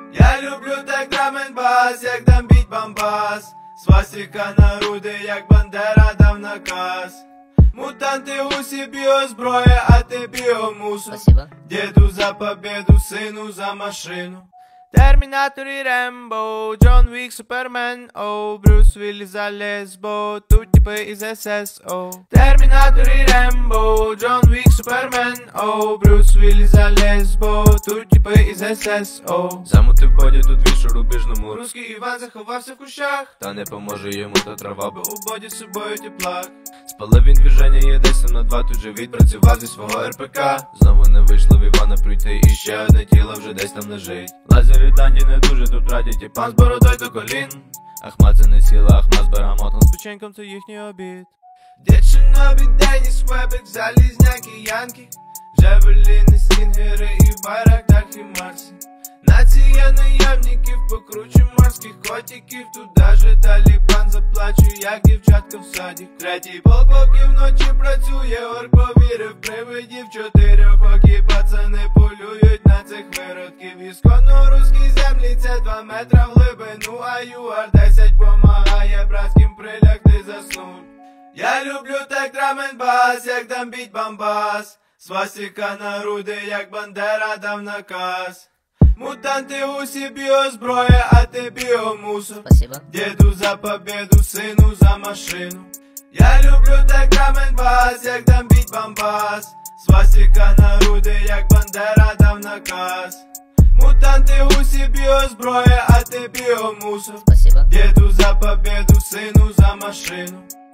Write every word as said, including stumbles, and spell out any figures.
Я люблю так драм-н-бас, як дамбіть бамбас. Свастика на груди, як Бандера дав наказ. Мутанти усі біозброя, а ти біомусор. Спасибо. Діду за победу, сину за машину. Термінатор і Рембо, Джон Вік, Супермен, о, Брюс Вілліс за лесбо, тут типи із ес ес о. Термінатор і Рембо, Джон Вік, Супермен, о, Брюс Вілліс за лесбо, тут типи із ес ес о. Замутив боді тут вішу рубіжному. Русський Іван заховався в кущах, Та не поможе йому та трава, бо бо у боді з собою теплак. спалив він движення, є десь на два, тут же відпрацював зі свого ер пе ка. Знову не вийшло в Івана прийти, і ще одне тіло вже десь там лежить. Лазери данді не дуже тут радять, і пан з бородою до колін. Ахмат це не сіла, Ахмат з бергамотом. З печеньком це їхній обід. Дівчинові Деніс Вебек, залізняки янки. Джавеліни, стінгери і байрактар хімарсі. Нація наявників, покруче морських котиків. Тут даже Талібан заплачує, як дівчатка в саді. Третій полк поки вночі працює, орк повірив привидів. Чотирьох окі пацани полюють на цих виродків. Ісконно руські землі, це два метра в глибину, а ю ар десять помагає братським прилягти заснуть. Я люблю так драм-н-бас, як дамбіть бамбас. Свастика на груди, як Бандера дав наказ. Мутанти усі біозброя, а ти біомусор. Спасибо. Діду за победу, сину за машину. Я люблю так драм-н-бас, як дамбіть бамбас. Свастика на груди, як Бандера дав наказ. Мутанти усі біозброя, а ти біомусор. Спасибо. Діду за победу, сину за машину.